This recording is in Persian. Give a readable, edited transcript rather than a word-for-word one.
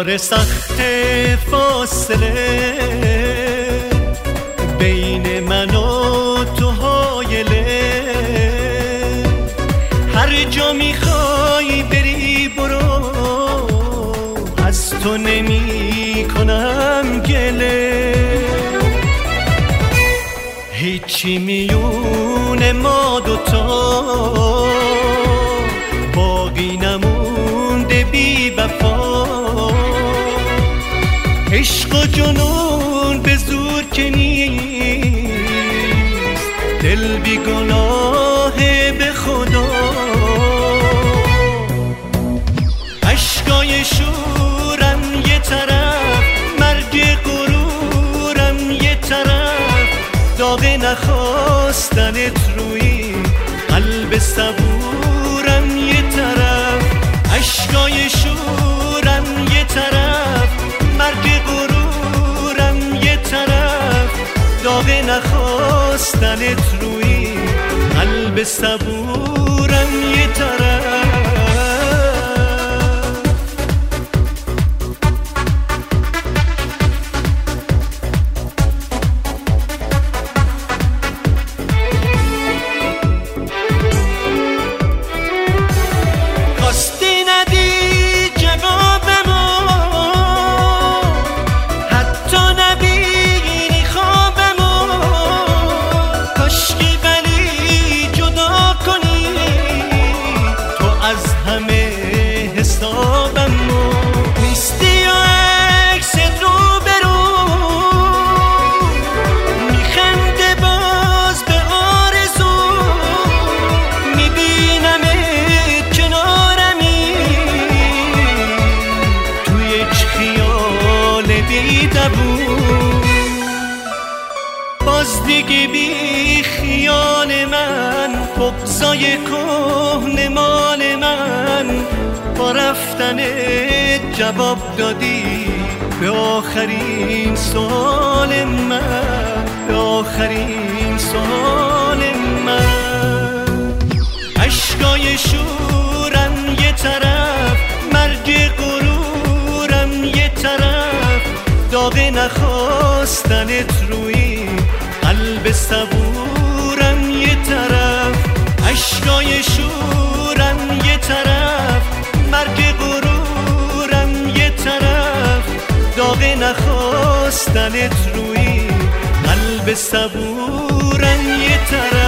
کار سخت فاصله بین من و تو حایله. هر جا میخوای بری برو، از تو نمی کنم گله. هیچی میون ما دوتا باقی نمونده بی وفا. عشق و جنون به زور که نیست، دل بی گناهه به خدا. عشقای شورم یه طرف، مرگ غرورم یه طرف، داغ نخواستنت روی قلب صبورم یه طرف. عشقای شورم یه طرف، مرگ غرورم یه طرف، داغ نخواستنت روی قلب صبورم یه طرف. باز دیگه بی خیال من، بغضای کهنه مال من، با رفتن جواب دادی به آخرین سوال من، به آخرین سوال من. عشقای شورم یه طرف، مرگ غرورم یه طرف، داغ نخواستنت روی قلب صبورم یه طرف. عشقای شورم یه طرف، مرگ غرورم یه طرف، داغ نخواستنت روی قلب صبورم یه طرف.